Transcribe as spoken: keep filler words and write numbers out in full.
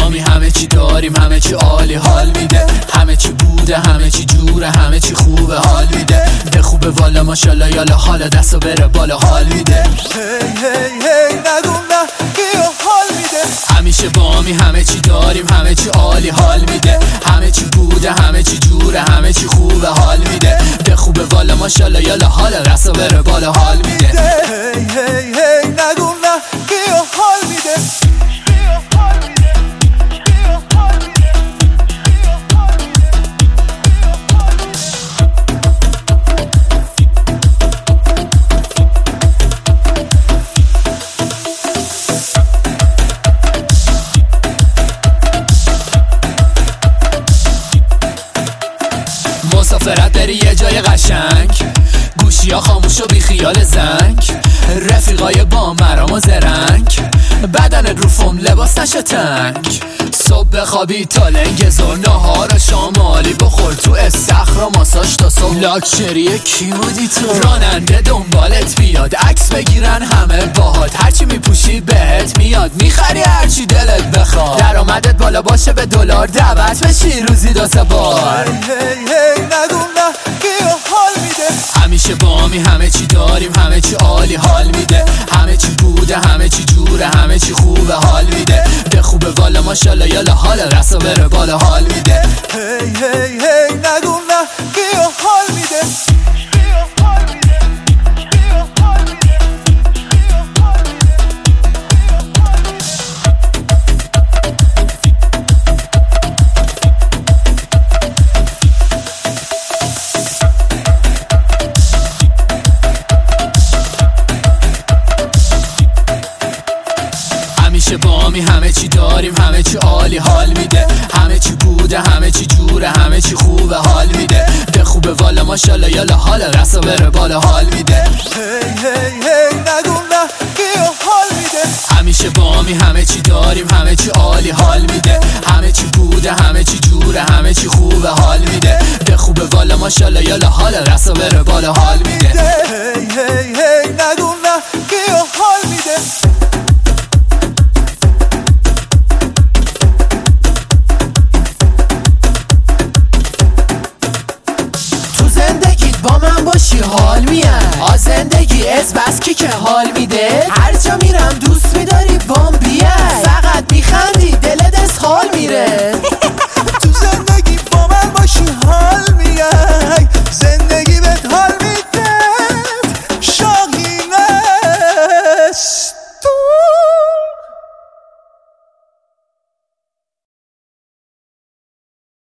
بامی همه چی داریم، همه چی عالی حال میده، همه چی بوده، همه چی جوره، همه چی خوبه حال میده. ده خوبه والا ماشالله یالا حالا دستو بره بالا حال میده. هی هی هی نگم نه بیا حال میده. همیشه بامی همه چی داریم، همه چی عالی حال میده، همه چی بوده، همه چی جوره، همه چی خوبه حال میده. ده خوبه والا ماشالله یالا حالا دستو بره بالا حال میده. هی هی هی نگم نه بیا حال میده. مسافرت بری یه جای قشنگ، گوشی ها خاموش و بی خیال زنگ، رفیقای با مرام و زرنگ، بدن رو فوم لباس نشه تنگ. صبح بخوابی تا لنگ زور، نهار شامالی بخور تو استخر و ماساژ تا صبح. لاکچری کی بودی تو؟ راننده دنبالت بیاد، عکس بگیرن همه باهات، هرچی میپوشی بهت میاد، میخری هرچی دلت بخواد، درآمدت بالا باشه به دلار دعوت بشی روزی دو سه بار. هی هی نگم نه بیا حال میده. همیشه بامی همه چی داریم، همه چی عالی حال میده، همه چی بوده، همه چی جوره، همه چی خوبه حال میده. ده خوبه والا ماشالله یالا حالا دستو بره بالا حال میده. هی هی هی نگم نه بیا حال میده. همیشه بامی همه چی داریم، همه چی عالی حال میده، همه چی بوده، همه چی جوره، همه چی خوبه حال میده. ده خوبه والا ماشالله یالا حالا دستو بره بالا حال میده. هی هی هی نگم نه بیا حال میده. همیشه بامی همه چی داریم، همه چی عالی حال میده، همه چی بوده، همه چی جوره، همه چی خوبه حال میده. ده خوبه والا ماشالله یالا حالا دستو بره بالا حال میده. هی هی هی نگم نه بیا حال میده. با من باشی حال میاد، آ زندگی از بس کی که حال میده. هر جا میرم دوست میداری بام بیای، فقط میخندی دلت از حال میره. تو زندگی با من باشی حال میای، زندگی